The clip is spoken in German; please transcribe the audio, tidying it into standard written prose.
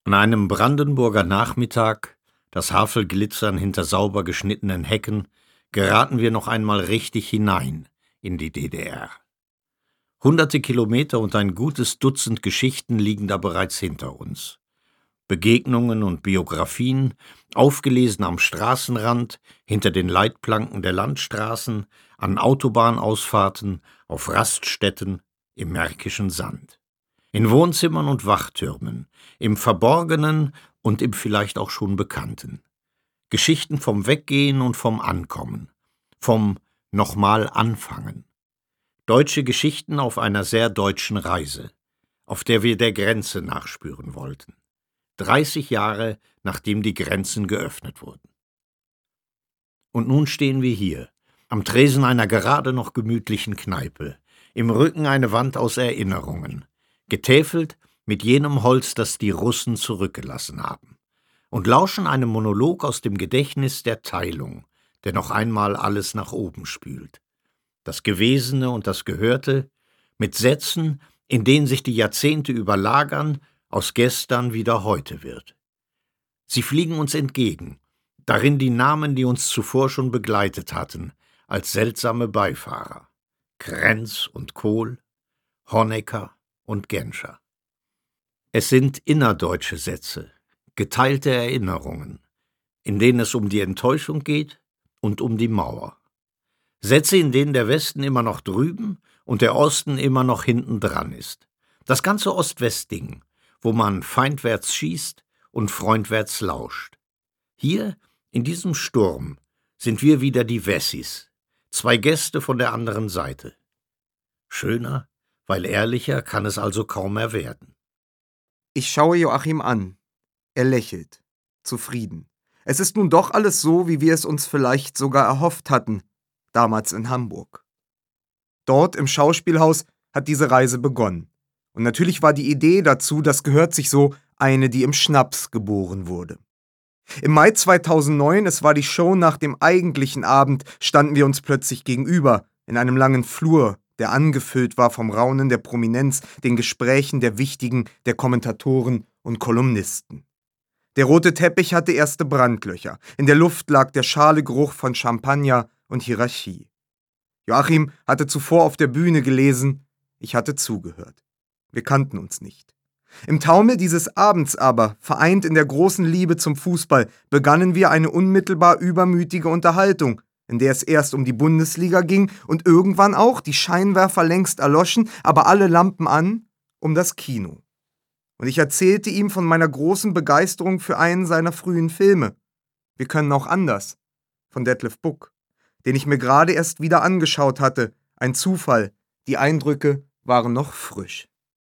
An einem Brandenburger Nachmittag, das Havelglitzern hinter sauber geschnittenen Hecken, geraten wir noch einmal richtig hinein in die DDR. Hunderte Kilometer und ein gutes Dutzend Geschichten liegen da bereits hinter uns. Begegnungen und Biografien, aufgelesen am Straßenrand, hinter den Leitplanken der Landstraßen, an Autobahnausfahrten, auf Raststätten, im märkischen Sand. In Wohnzimmern und Wachtürmen, im Verborgenen und im vielleicht auch schon Bekannten. Geschichten vom Weggehen und vom Ankommen, vom nochmal anfangen. Deutsche Geschichten auf einer sehr deutschen Reise, auf der wir der Grenze nachspüren wollten. 30 Jahre, nachdem die Grenzen geöffnet wurden. Und nun stehen wir hier, am Tresen einer gerade noch gemütlichen Kneipe, im Rücken eine Wand aus Erinnerungen, getäfelt mit jenem Holz, das die Russen zurückgelassen haben, und lauschen einem Monolog aus dem Gedächtnis der Teilung, der noch einmal alles nach oben spült. Das Gewesene und das Gehörte, mit Sätzen, in denen sich die Jahrzehnte überlagern, aus gestern wieder heute wird. Sie fliegen uns entgegen, darin die Namen, die uns zuvor schon begleitet hatten, als seltsame Beifahrer. Krenz und Kohl, Honecker und Genscher. Es sind innerdeutsche Sätze, geteilte Erinnerungen, in denen es um die Enttäuschung geht und um die Mauer. Sätze, in denen der Westen immer noch drüben und der Osten immer noch hinten dran ist. Das ganze Ost-West-Ding, wo man feindwärts schießt und freundwärts lauscht. Hier, in diesem Sturm, sind wir wieder die Wessis, zwei Gäste von der anderen Seite. Schöner, weil ehrlicher kann es also kaum mehr werden. Ich schaue Joachim an. Er lächelt, zufrieden. Es ist nun doch alles so, wie wir es uns vielleicht sogar erhofft hatten, damals in Hamburg. Dort im Schauspielhaus hat diese Reise begonnen. Und natürlich war die Idee dazu, das gehört sich so, eine, die im Schnaps geboren wurde. Im Mai 2009, es war die Show nach dem eigentlichen Abend, standen wir uns plötzlich gegenüber, in einem langen Flur, der angefüllt war vom Raunen der Prominenz, den Gesprächen der Wichtigen, der Kommentatoren und Kolumnisten. Der rote Teppich hatte erste Brandlöcher, in der Luft lag der schale Geruch von Champagner und Hierarchie. Joachim hatte zuvor auf der Bühne gelesen, ich hatte zugehört. Wir kannten uns nicht. Im Taumel dieses Abends aber, vereint in der großen Liebe zum Fußball, begannen wir eine unmittelbar übermütige Unterhaltung, in der es erst um die Bundesliga ging und irgendwann auch, die Scheinwerfer längst erloschen, aber alle Lampen an, um das Kino. Und ich erzählte ihm von meiner großen Begeisterung für einen seiner frühen Filme. Wir können auch anders, von Detlef Buck, den ich mir gerade erst wieder angeschaut hatte. Ein Zufall, die Eindrücke waren noch frisch.